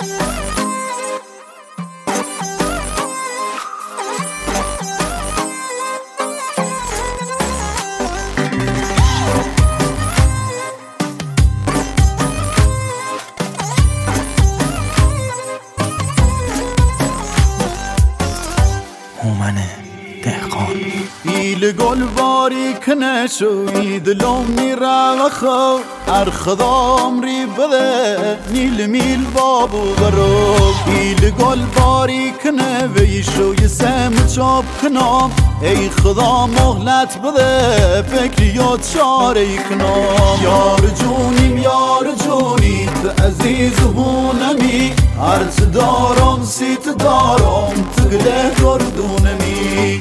هومن دهقان ایل گل باری کنه شوی دلم میره خو هر خدام ری بده نیل میل بابو برو ایل گل باری کنه وی شوی سم چاپ کنم ای خدا مهلت بده فکریات چاره کنم یار جونیم یار جونی تو عزیز هونمی هرچ دارم سیت دارم تگله گردونمی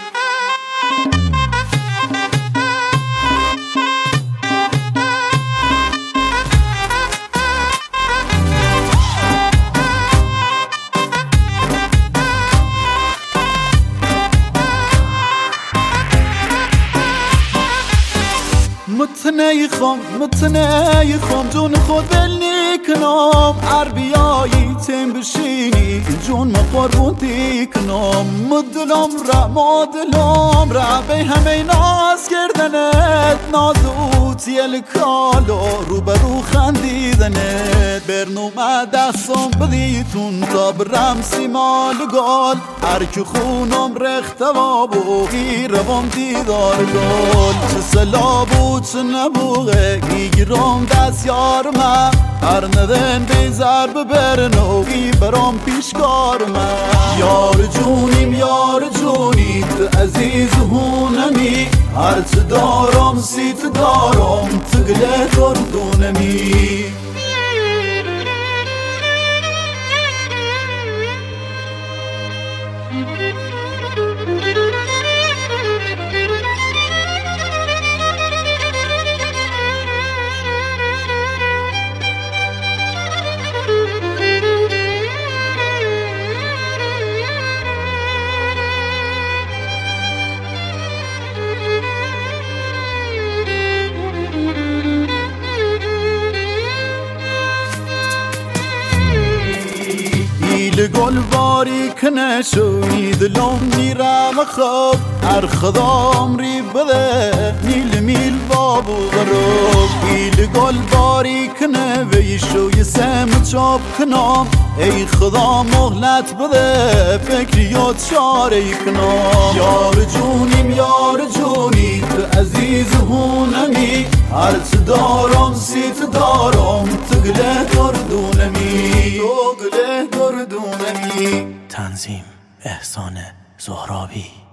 متنه خام جون خود بل نیکنم عربیایی تیم بشینی جون ما قربون دیکنم مدلم را به همه ناز کردنت ناز اوتی الکالو رو برو خندیدنت برنومه دستم بدیتون تا برم سیمال گل هر که خونم رخت وابو روم دیدار گل چه سلابو چه نبوغه گیرم دست یارمه هر ندن بیزر ببرنو برام پیشکارمه یار جونیم یار جونی تو عزیز هونمی هرچ دارم سیت دارم تگله گردونمی گل باری کنه شوی دلم میرم خواب هر خدام ری بده میل میل بابو برو ایل گل باری کنه وی شوی سم چاپ کنم ای خدا مهلت بده فکریات چاره کنم یار جونیم یار جونی تو عزیز هونمی هرچ دارم سیت دارم تگله گردونمی تگله گردونمی تنظیم احسان زهرابی.